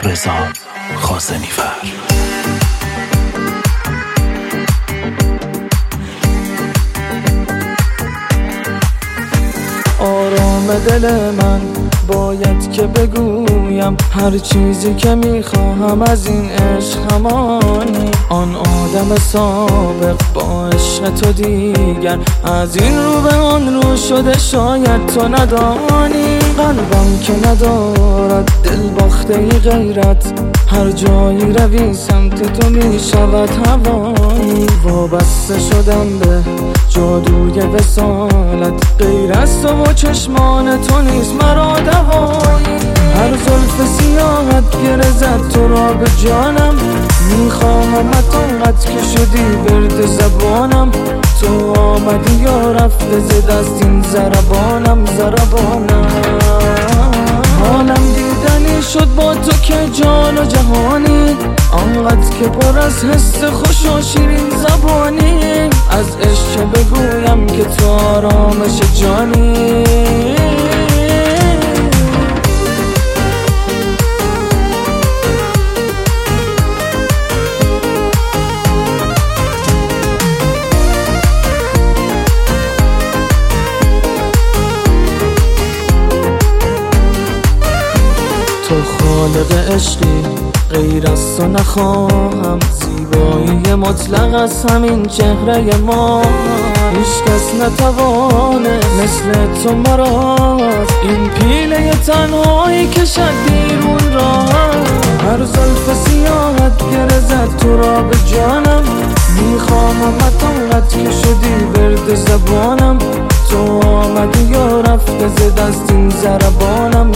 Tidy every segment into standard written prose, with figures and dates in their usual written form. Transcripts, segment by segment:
رضا خازنی‌فر. آرام دل من باید که بگویم هر چیزی که میخواهم از این عشق همانی. آن آدم سابق با عشق تو دیگر از این رو به آن رو شده، شاید تو ندانی. قلبم که ندارد دل باخته ای غیرت، هر جایی روی سمت تو میشود هوایی. وابسته شدم به جادوی وصالت، غیر از تو و چشمان تو نیست مرا دوایی. هر زلف سیاحت گره زد تو را به جانم، میخواهمت آنقدر که شدی ورد زبانم. تو آمدی یا رفته ز دست این ضربانم. حالم دیدنی شد با تو که جان و جهانی، آنقدر که پر از حس خوش و شیرین زبانی. از عشق بگویم که تو آرامش جانی. تو خالق عشقی، غیر از تو نخواهم. زیبایی مطلق از همین چهره ما، هیچ کس نتوانه مثل تو مراست این پیله تنهایی کشد بیرون را. هر زلف سیاحت گره زد تو را به جانم، میخواهمت آنقدر که شدی ورد زبانم. تو آمدی یا رفته ز دست این ضربانم.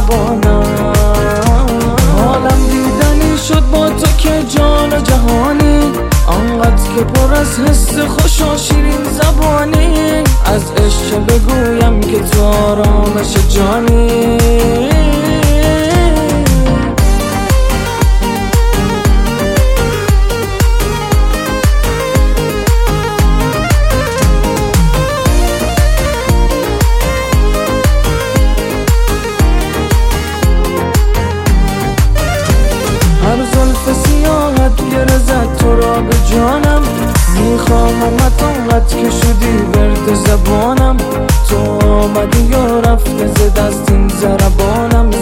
حالم دیدنی شد با تو که جان و جهانی، آنقدر که پر از حس خوش و شیرین زبانی. از عشق بگویم که تو آرامش جانی. هر زلف سیاحت گره زد تو را به جانم، میخواهمت آنقدر که شدی ورد زبانم. تو آمدی یا رفته ز دست این ضربانم.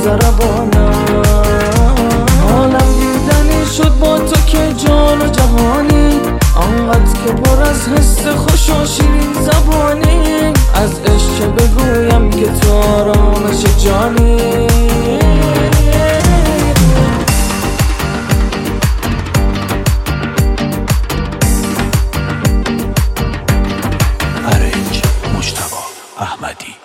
حالم دیدنی شد با تو که جان و جهانی، آنقدر که پر از حس خوش و شیرین زبانی. از عشق بگویم که تو آرامش جانی. مجتبی احمدی.